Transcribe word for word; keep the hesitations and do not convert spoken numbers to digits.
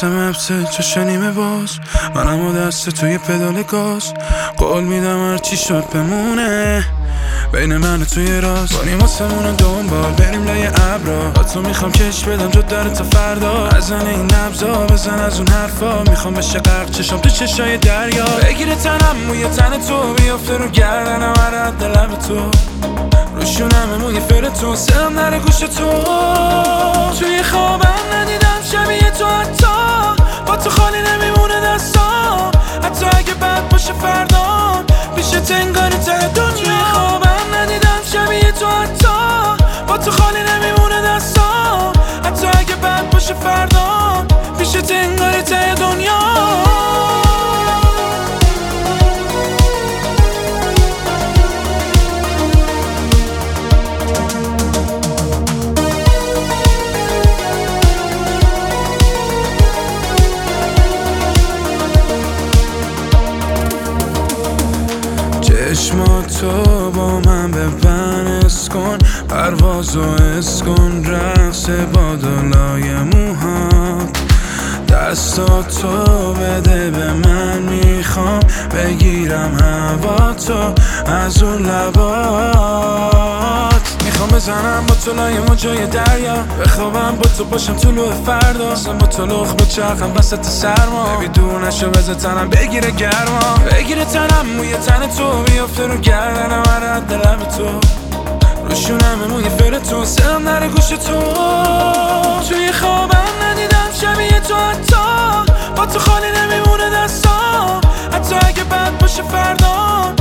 دستم حبسه چه نیمه باز، منم و دست توی پدال گاز. قول میدم هرچی شد بمونه بین من و توی راز. کنیم آسمون دنبال بریم لای ابرا، با تو میخوام کش بدم جد داره تا فردا. ازن این نبضا بزن از اون حرفا، میخوام بشه غرق چشام تو چشای دریا. بگیره تنم موی تن تو بیافته رو گردنم هر رد لب تو، روشونم موی فر تو سرم نره گوش تو. توی خوابم ندیدم شبیه تو، حتی با تو خالی نمیمونه دستام. حتی اگه بد باشه فردام پیش تنگاری ته دنیا. توی خوابم ندیدم شبیه تو، حتی با تو خالی نمیمونه دستام. حتی اگه بد باشه فردام پیش تنگاری ته دنیا. چشماتو با من ببنس کن، پروازو حس کن، رقص بادالای موهات. دستاتو بده به من، میخوام بگیرم هواتو از اون لبات. میخوام بزنم با تو لای موجای دریا، بخوابم با تو باشم طلوع فردا. اصلا با تو لخ بچرخم وسط سرما، ببی دور نشو بزه تنم بگیره گرما. بگیره تنم موی تن تو بیافته رو گردنم هر رد لب تو، روشونم موی فر تو سرم نره گوش تو. توی خوابم ندیدم شبیه تو، حتی با تو خالی نمیمونه دستام. حتی اگه بد باشه فردام